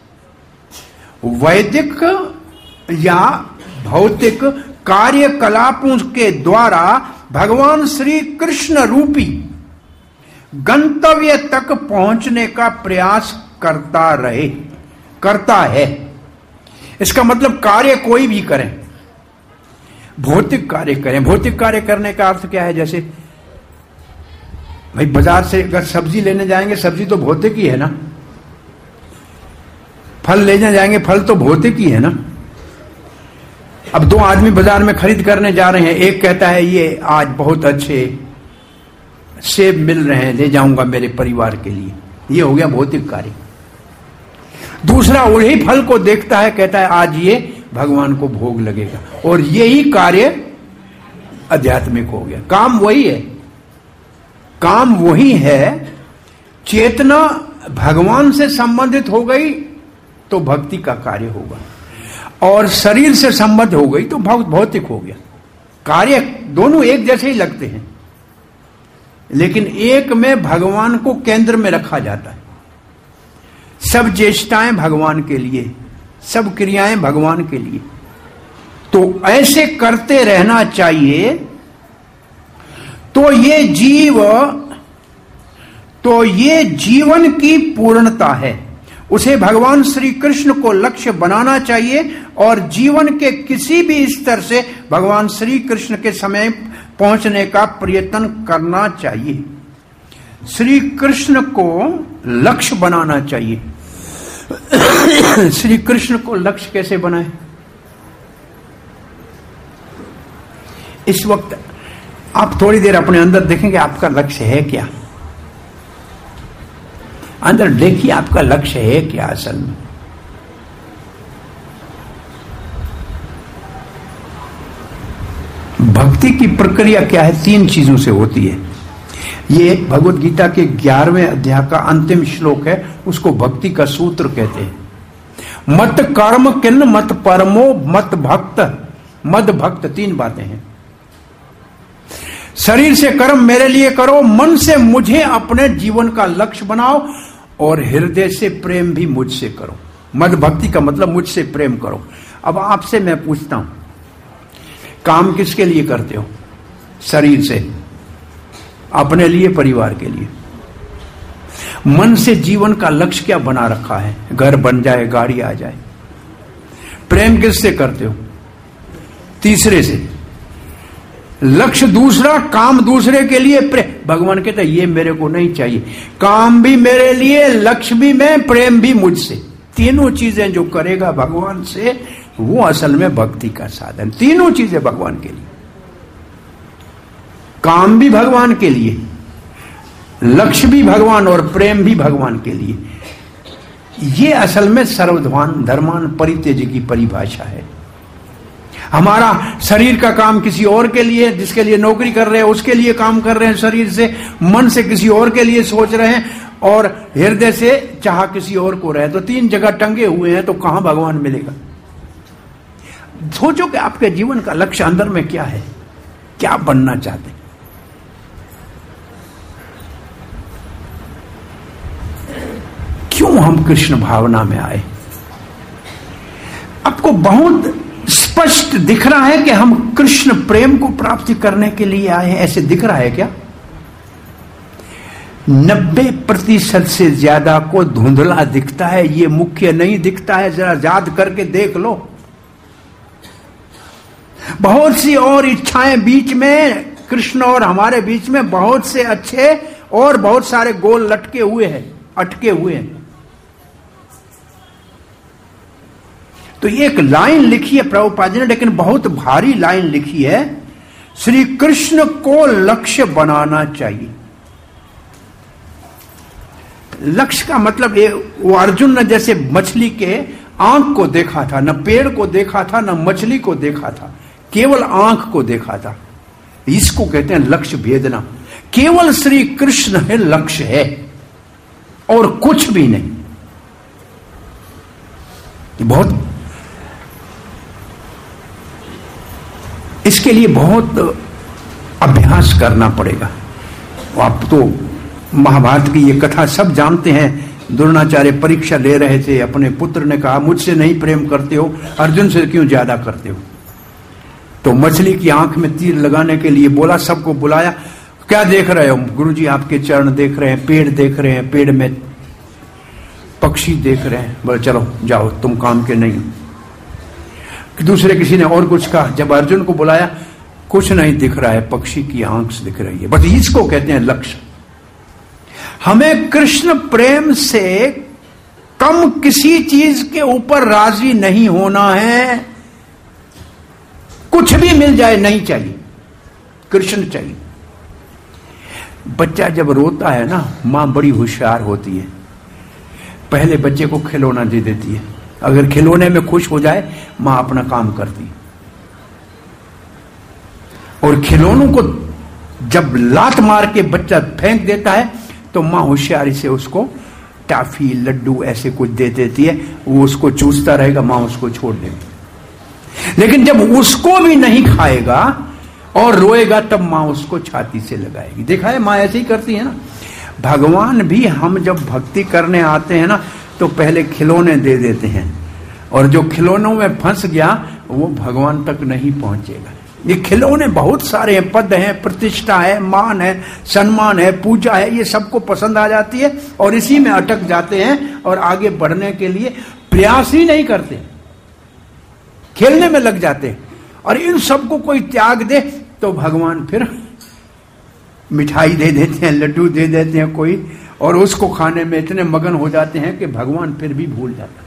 वैदिक या भौतिक कार्यकलापों के द्वारा भगवान श्री कृष्ण रूपी गंतव्य तक पहुंचने का प्रयास करता है। इसका मतलब कार्य कोई भी करें, भौतिक कार्य करें। भौतिक कार्य करने का अर्थ क्या है? जैसे भाई बाजार से अगर सब्जी लेने जाएंगे, सब्जी तो भौतिक ही है ना। फल लेने जाएंगे, फल तो भौतिक ही है ना। अब दो आदमी बाजार में खरीद करने जा रहे हैं, एक कहता है ये आज बहुत अच्छे सेब मिल रहे हैं, ले जाऊंगा मेरे परिवार के लिए, ये हो गया भौतिक कार्य। दूसरा वही फल को देखता है, कहता है आज ये भगवान को भोग लगेगा, और यही कार्य आध्यात्मिक हो गया। काम वही है, काम वही है। चेतना भगवान से संबंधित हो गई तो भक्ति का कार्य होगा, और शरीर से संबंध हो गई तो भौतिक हो गया। कार्य दोनों एक जैसे ही लगते हैं, लेकिन एक में भगवान को केंद्र में रखा जाता है। सब चेष्टाएं भगवान के लिए, सब क्रियाएं भगवान के लिए। तो ऐसे करते रहना चाहिए। तो ये जीवन की पूर्णता है। उसे भगवान श्री कृष्ण को लक्ष्य बनाना चाहिए, और जीवन के किसी भी स्तर से भगवान श्री कृष्ण के समय पहुंचने का प्रयत्न करना चाहिए। श्री कृष्ण को लक्ष्य बनाना चाहिए। श्री कृष्ण को लक्ष्य कैसे बनाए? इस वक्त आप थोड़ी देर अपने अंदर देखेंगे आपका लक्ष्य है क्या। अंदर देखिए आपका लक्ष्य है क्या असल में। भक्ति की प्रक्रिया क्या है? 3 चीजों से होती है। ये भगवत गीता के 11वें अध्याय का अंतिम श्लोक है, उसको भक्ति का सूत्र कहते हैं। मत कर्म किन्न मत परमो मत भक्त मद भक्त 3 बातें हैं। शरीर से कर्म मेरे लिए करो, मन से मुझे अपने जीवन का लक्ष्य बनाओ, और हृदय से प्रेम भी मुझसे करो। मद भक्ति का मतलब मुझसे प्रेम करो। अब आपसे मैं पूछता हूं, काम किसके लिए करते हो? शरीर से, अपने लिए, परिवार के लिए। मन से जीवन का लक्ष्य क्या बना रखा है? घर बन जाए, गाड़ी आ जाए। प्रेम किससे करते हो? तीसरे से। लक्ष्य दूसरा, काम दूसरे के लिए, प्रेम। भगवान कहता है ये मेरे को नहीं चाहिए, काम भी मेरे लिए, लक्ष्य भी मैं, प्रेम भी मुझसे। तीनों चीजें जो करेगा भगवान से, वो असल में भक्ति का साधन। तीनों चीजें भगवान के लिए, काम भी भगवान के लिए, लक्ष्य भी भगवान, और प्रेम भी भगवान के लिए। ये असल में सर्वधर्मान धर्मान परित्यज्य की परिभाषा है। हमारा शरीर का काम किसी और के लिए, जिसके लिए नौकरी कर रहे हैं उसके लिए काम कर रहे हैं शरीर से, मन से किसी और के लिए सोच रहे हैं, और हृदय से चाह किसी और को रहे। तो 3 जगह टंगे हुए हैं, तो कहां भगवान मिलेगा? सोचो कि आपके जीवन का लक्ष्य अंदर में क्या है, क्या बनना चाहते हैं। क्यों हम कृष्ण भावना में आए? आपको बहुत स्पष्ट दिख रहा है कि हम कृष्ण प्रेम को प्राप्ति करने के लिए आए हैं, ऐसे दिख रहा है क्या? 90% से ज्यादा को धुंधला दिखता है, ये मुख्य नहीं दिखता है। जरा याद करके देख लो, बहुत सी और इच्छाएं बीच में, कृष्ण और हमारे बीच में बहुत से अच्छे और बहुत सारे गोल लटके हुए हैं, अटके हुए हैं। तो एक लाइन लिखी है प्रभुपाद जी ने, लेकिन बहुत भारी लाइन लिखी है, श्री कृष्ण को लक्ष्य बनाना चाहिए। लक्ष्य का मतलब ये, वो अर्जुन ने जैसे मछली के आंख को देखा था, न पेड़ को देखा था, न मछली को देखा था, केवल आंख को देखा था। इसको कहते हैं लक्ष्य भेदना। केवल श्री कृष्ण है लक्ष्य है, और कुछ भी नहीं। बहुत, इसके लिए बहुत अभ्यास करना पड़ेगा। आप तो महाभारत की ये कथा सब जानते हैं। द्रोणाचार्य परीक्षा ले रहे थे, अपने पुत्र ने कहा मुझसे नहीं प्रेम करते हो, अर्जुन से क्यों ज्यादा करते हो? तो मछली की आंख में तीर लगाने के लिए बोला, सबको बुलाया, क्या देख रहे हो? गुरुजी आपके चरण देख रहे हैं, पेड़ देख रहे हैं, पेड़ में पक्षी देख रहे हैं। बोले चलो जाओ, तुम काम के नहीं हो। दूसरे किसी ने और कुछ कहा। जब अर्जुन को बुलाया, कुछ नहीं दिख रहा है, पक्षी की आंख से दिख रही है। बस इसको कहते हैं लक्ष्य। हमें कृष्ण प्रेम से कम किसी चीज के ऊपर राजी नहीं होना है। कुछ भी मिल जाए नहीं चाहिए, कृष्ण चाहिए। बच्चा जब रोता है ना, मां बड़ी होशियार होती है, पहले बच्चे को खिलौना दे देती है। अगर खिलौने में खुश हो जाए, मां अपना काम करती है। और खिलौनों को जब लात मार के बच्चा फेंक देता है, तो मां होशियारी से उसको टाफी, लड्डू ऐसे कुछ दे देती है। वो उसको चूसता रहेगा, मां उसको छोड़ देगी। लेकिन जब उसको भी नहीं खाएगा और रोएगा, तब मां उसको छाती से लगाएगी। देखा है, मां ऐसे ही करती है ना। भगवान भी हम जब भक्ति करने आते हैं ना, तो पहले खिलौने दे देते हैं, और जो खिलौनों में फंस गया वो भगवान तक नहीं पहुंचेगा। ये खिलौने बहुत सारे हैं, पद हैं, प्रतिष्ठा है, मान है, सम्मान है, पूजा है, ये सबको पसंद आ जाती है, और इसी में अटक जाते हैं और आगे बढ़ने के लिए प्रयास ही नहीं करते, खेलने में लग जाते हैं। और इन सबको कोई त्याग दे तो भगवान फिर मिठाई दे देते हैं, लड्डू दे देते हैं कोई, और उसको खाने में इतने मगन हो जाते हैं कि भगवान फिर भी भूल जाता है।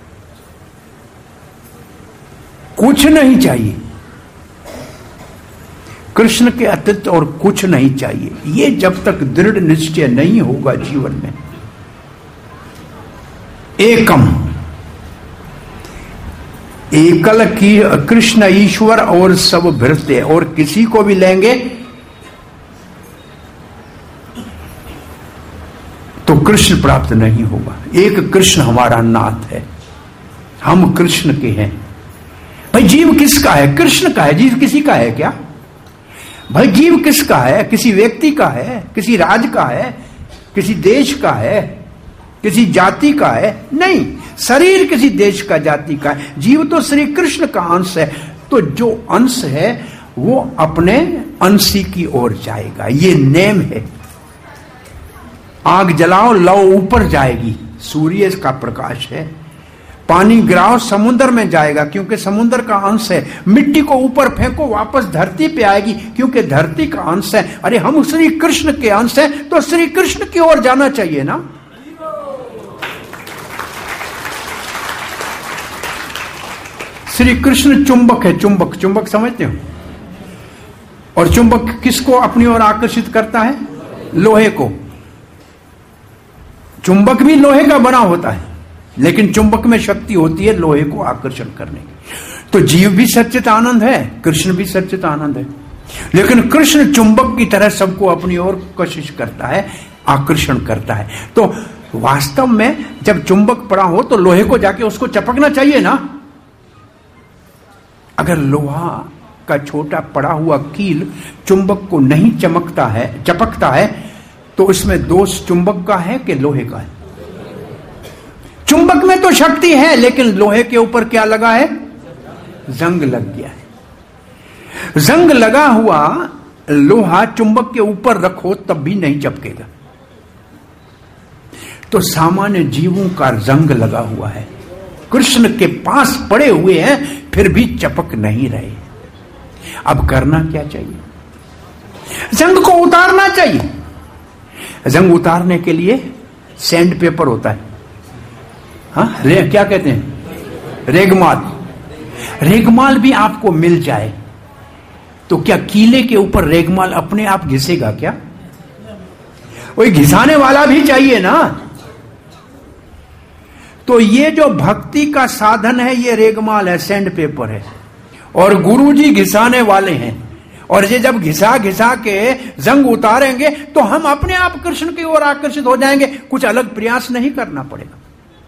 कुछ नहीं चाहिए, कृष्ण के अतिरिक्त और कुछ नहीं चाहिए। ये जब तक दृढ़ निश्चय नहीं होगा जीवन में, एकम, एकल की कृष्ण ईश्वर और सब भृत्य, और किसी को भी लेंगे तो कृष्ण प्राप्त नहीं होगा। एक कृष्ण हमारा नाथ है, हम कृष्ण के हैं। भाई जीव किसका है? कृष्ण का है। जीव किसी का है क्या भाई? जीव किसका है? किसी व्यक्ति का है? किसी राज्य का है? किसी देश का है? किसी जाति का है? नहीं, शरीर किसी देश का जाति का है। जीव तो श्री कृष्ण का अंश है। तो जो अंश है वो अपने अंशी की ओर जाएगा, ये नेम है। आग जलाओ लौ ऊपर जाएगी, सूर्य का प्रकाश है। पानी गिराओ समुद्र में जाएगा, क्योंकि समुद्र का अंश है। मिट्टी को ऊपर फेंको वापस धरती पे आएगी, क्योंकि धरती का अंश है। अरे हम श्री कृष्ण के अंश हैं, तो श्री कृष्ण की ओर जाना चाहिए ना। श्री कृष्ण चुंबक है। चुंबक, चुंबक समझते हो? और चुंबक किसको अपनी ओर आकर्षित करता है? लोहे को। चुंबक भी लोहे का बना होता है, लेकिन चुंबक में शक्ति होती है लोहे को आकर्षण करने की। तो जीव भी सच्चित आनंद है, कृष्ण भी सच्चित आनंद है, लेकिन कृष्ण चुंबक की तरह सबको अपनी ओर कोशिश करता है, आकर्षण करता है। तो वास्तव में जब चुंबक पड़ा हो तो लोहे को जाके उसको चपकना चाहिए ना। अगर लोहा का छोटा पड़ा हुआ कील चुंबक को नहीं चपकता है, तो इसमें दोष चुंबक का है कि लोहे का है? चुंबक में तो शक्ति है, लेकिन लोहे के ऊपर क्या लगा है? जंग लग गया है। जंग लगा हुआ लोहा चुंबक के ऊपर रखो तब भी नहीं चपकेगा। तो सामान्य जीवों का जंग लगा हुआ है, कृष्ण के पास पड़े हुए हैं, फिर भी चपक नहीं रहे। अब करना क्या चाहिए? जंग को उतारना चाहिए। जंग उतारने के लिए सैंड पेपर होता है, हाँ, क्या कहते हैं? रेगमाल। रेगमाल भी आपको मिल जाए तो क्या कीले के ऊपर रेगमाल अपने आप घिसेगा क्या? वही घिसाने वाला भी चाहिए ना। तो ये जो भक्ति का साधन है ये रेगमाल है, सैंड पेपर है, और गुरुजी घिसाने वाले हैं। और ये जब घिसा घिसा के जंग उतारेंगे तो हम अपने आप कृष्ण की ओर आकर्षित हो जाएंगे, कुछ अलग प्रयास नहीं करना पड़ेगा।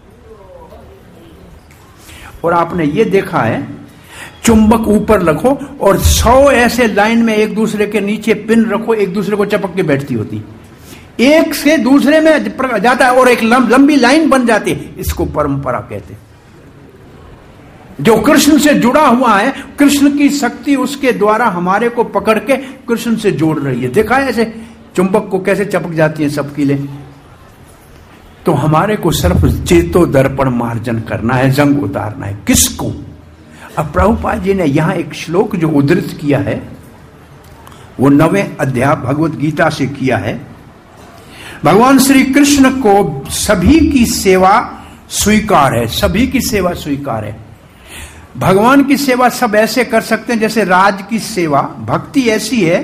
और आपने ये देखा है, चुंबक ऊपर रखो और 100 ऐसे लाइन में एक दूसरे के नीचे पिन रखो, एक दूसरे को चपक के बैठती होती, एक से दूसरे में जाता है और एक लंबी लाइन बन जाती है। इसको परंपरा कहते हैं। जो कृष्ण से जुड़ा हुआ है, कृष्ण की शक्ति उसके द्वारा हमारे को पकड़ के कृष्ण से जोड़ रही है। देखा है ऐसे चुंबक को कैसे चपक जाती है सब कीले। तो हमारे को सिर्फ चेतो दर्पण मार्जन करना है, जंग उतारना है। किसको? अब प्रभुपाद जी ने यहां एक श्लोक जो उद्धृत किया है वो 9वें अध्याय भगवत गीता से किया है। भगवान श्री कृष्ण को सभी की सेवा स्वीकार है, सभी की सेवा स्वीकार है। भगवान की सेवा सब ऐसे कर सकते हैं जैसे राज की सेवा। भक्ति ऐसी है,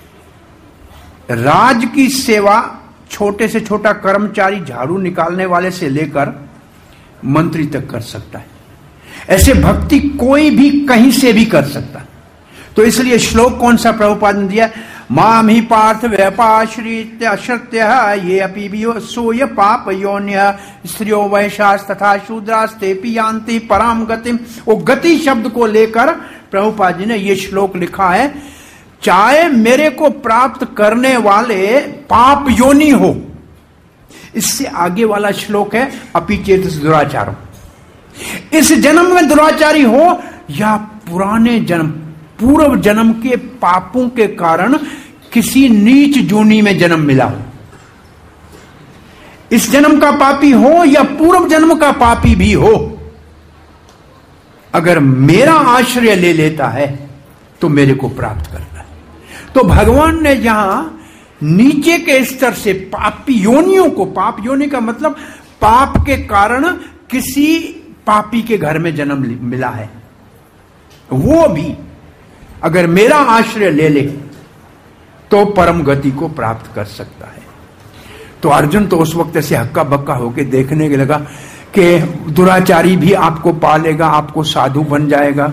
राज की सेवा छोटे से छोटा कर्मचारी झाड़ू निकालने वाले से लेकर मंत्री तक कर सकता है। ऐसे भक्ति कोई भी कहीं से भी कर सकता है। तो इसलिए श्लोक कौन सा प्रभुपाद ने दिया? माम ही पार्थ व्यपाश्रित अश्रत्य ये अपि सोय पाप योन्य स्त्रियो वैशास तथा शूद्रास्तेपि यान्ति पराम गतिम। वो गति शब्द को लेकर प्रभुपाद जी ने ये श्लोक लिखा है। चाहे मेरे को प्राप्त करने वाले पाप योनि हो, इससे आगे वाला श्लोक है अपि चेतस दुराचारो। इस जन्म में दुराचारी हो या पुराने जन्म पूर्व जन्म के पापों के कारण किसी नीच जोनी में जन्म मिला हो, इस जन्म का पापी हो या पूर्व जन्म का पापी भी हो, अगर मेरा आश्रय ले लेता है तो मेरे को प्राप्त करता है। तो भगवान ने यहां नीचे के स्तर से पापी योनियों को, पाप योनि का मतलब पाप के कारण किसी पापी के घर में जन्म मिला है, वो भी अगर मेरा आश्रय ले ले तो परम गति को प्राप्त कर सकता है। तो अर्जुन तो उस वक्त ऐसे हक्का बक्का होके देखने के लगा कि दुराचारी भी आपको पालेगा, आपको साधु बन जाएगा।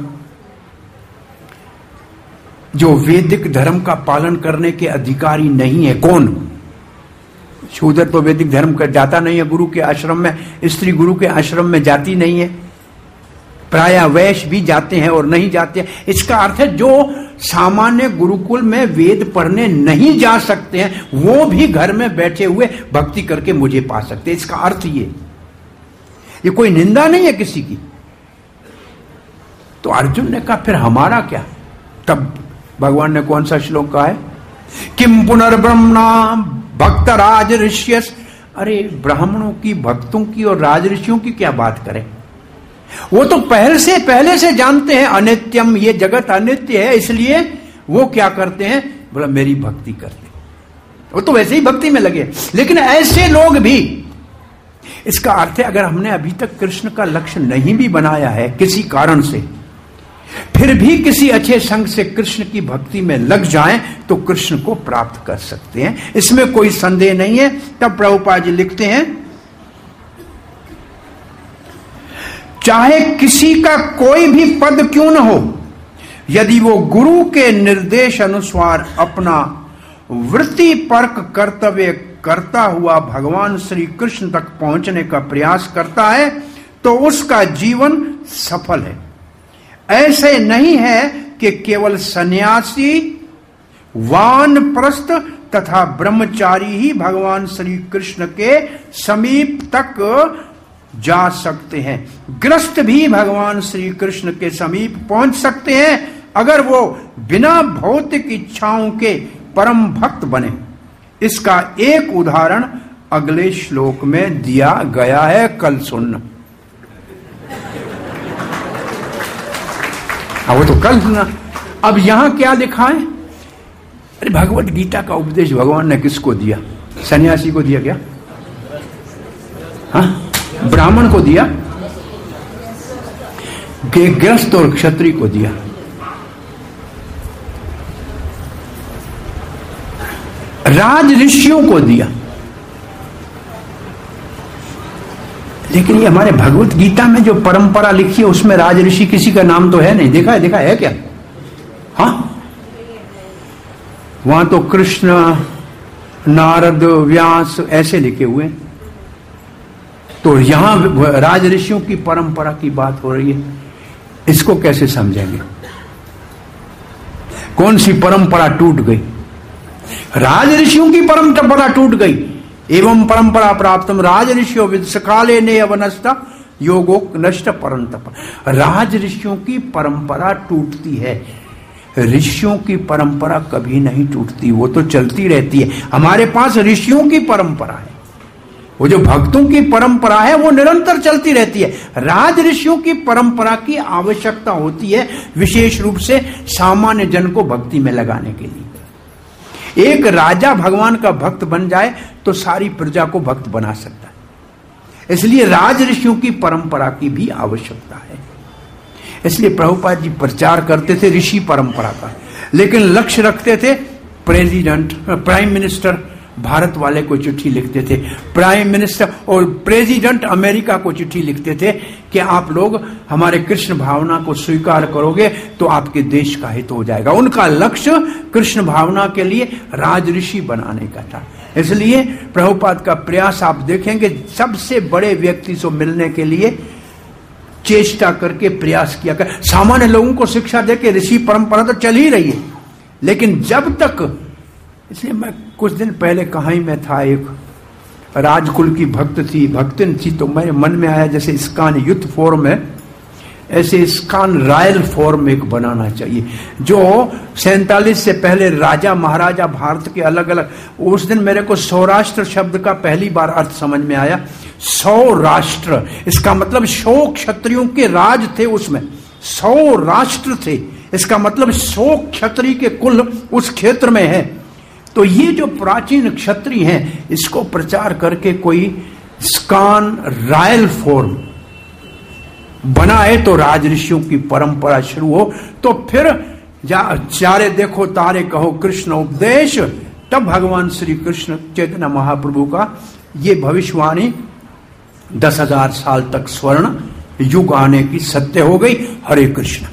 जो वैदिक धर्म का पालन करने के अधिकारी नहीं है, कौन? शूद्र तो वैदिक धर्म का जाता नहीं है गुरु के आश्रम में, स्त्री गुरु के आश्रम में जाती नहीं है, प्रायः वैश्य भी जाते हैं और नहीं जाते हैं। इसका अर्थ है जो सामान्य गुरुकुल में वेद पढ़ने नहीं जा सकते हैं वो भी घर में बैठे हुए भक्ति करके मुझे पा सकते हैं। इसका अर्थ ये कोई निंदा नहीं है किसी की। तो अर्जुन ने कहा फिर हमारा क्या? तब भगवान ने कौन सा श्लोक कहा है? किम पुनर्ब्रह्मणा भक्त राज ऋष्यस। अरे ब्राह्मणों की, भक्तों की और राज ऋषियों की क्या बात करें? वो तो पहले से जानते हैं अनित्यम, ये जगत अनित्य है, इसलिए वो क्या करते हैं? बोला मेरी भक्ति करते। वो तो वैसे ही भक्ति में लगे। लेकिन ऐसे लोग भी, इसका अर्थ है अगर हमने अभी तक कृष्ण का लक्ष्य नहीं भी बनाया है किसी कारण से, फिर भी किसी अच्छे संग से कृष्ण की भक्ति में लग जाएं तो कृष्ण को प्राप्त कर सकते हैं, इसमें कोई संदेह नहीं है। तब प्रभुपाद जी लिखते हैं, चाहे किसी का कोई भी पद क्यों न हो, यदि वो गुरु के निर्देश अनुसार अपना वृत्ति परक कर्तव्य करता हुआ भगवान श्री कृष्ण तक पहुंचने का प्रयास करता है तो उसका जीवन सफल है। ऐसे नहीं है कि केवल सन्यासी, वानप्रस्थ तथा ब्रह्मचारी ही भगवान श्री कृष्ण के समीप तक जा सकते हैं। गृहस्थ भी भगवान श्री कृष्ण के समीप पहुंच सकते हैं अगर वो बिना भौतिक इच्छाओं के परम भक्त बने। इसका एक उदाहरण अगले श्लोक में दिया गया है, कल सुनना। वो तो कल सुना। अब यहां क्या लिखा है? अरे भगवत गीता का उपदेश भगवान ने किसको दिया? सन्यासी को दिया क्या? हाँ, ब्राह्मण को दिया, गृहस्थ और क्षत्रिय को दिया। राज ऋषियों को दिया। लेकिन ये हमारे भगवत गीता में जो परंपरा लिखी है उसमें राज ऋषि किसी का नाम तो है नहीं। देखा है क्या? हाँ, वहां तो कृष्ण, नारद, व्यास ऐसे लिखे हुए। तो यहां राज ऋषियों की परंपरा की बात हो रही है, इसको कैसे समझेंगे? कौन सी परंपरा टूट गई? राज ऋषियों की परंपरा टूट गई। एवं परंपरा प्राप्तम राज ऋषियों विदसकाले ने अवनष्टा योगो नष्ट परंतप। राज ऋषियों की परंपरा टूटती है, ऋषियों की परंपरा कभी नहीं टूटती, वो तो चलती रहती है। हमारे पास ऋषियों की परंपरा है, वो जो भक्तों की परंपरा है वो निरंतर चलती रहती है। राज ऋषियों की परंपरा की आवश्यकता होती है विशेष रूप से सामान्य जन को भक्ति में लगाने के लिए। एक राजा भगवान का भक्त बन जाए तो सारी प्रजा को भक्त बना सकता है, इसलिए राज ऋषियों की परंपरा की भी आवश्यकता है। इसलिए प्रभुपाद जी प्रचार करते थे ऋषि परंपरा का, लेकिन लक्ष्य रखते थे प्रेसिडेंट, प्राइम मिनिस्टर भारत वाले को चिट्ठी लिखते थे, प्राइम मिनिस्टर और प्रेसिडेंट अमेरिका को चिट्ठी लिखते थे कि आप लोग हमारे कृष्ण भावना को स्वीकार करोगे तो आपके देश का हित हो जाएगा। उनका लक्ष्य कृष्ण भावना के लिए राज ऋषि बनाने का था। इसलिए प्रभुपाद का प्रयास आप देखेंगे सबसे बड़े व्यक्ति से मिलने के लिए चेष्टा करके प्रयास किया कर। सामान्य लोगों को शिक्षा देके ऋषि परंपरा तो चल ही रही है, लेकिन जब तक, इसलिए मैं कुछ दिन पहले कहां में था, एक राजकुल की भक्तिन थी, तो मेरे मन में आया जैसे इस्कान यूथ फोरम है, ऐसे इस्कान रॉयल फोरम एक बनाना चाहिए, जो 47 से पहले राजा महाराजा भारत के अलग अलग। उस दिन मेरे को सौराष्ट्र शब्द का पहली बार अर्थ समझ में आया। सौराष्ट्र, इसका मतलब 100 क्षत्रियों के राज थे उसमें, 100 राष्ट्र थे, इसका मतलब 100 क्षत्रिय के कुल उस क्षेत्र में है। तो ये जो प्राचीन क्षत्रिय हैं इसको प्रचार करके कोई इस्कान रॉयल फोरम बनाए तो राज ऋषियों की परंपरा शुरू हो, तो फिर चारे देखो तारे कहो कृष्ण उपदेश, तब भगवान श्री कृष्ण चैतन्य महाप्रभु का ये भविष्यवाणी 10,000 साल तक स्वर्ण युग आने की सत्य हो गई। हरे कृष्ण।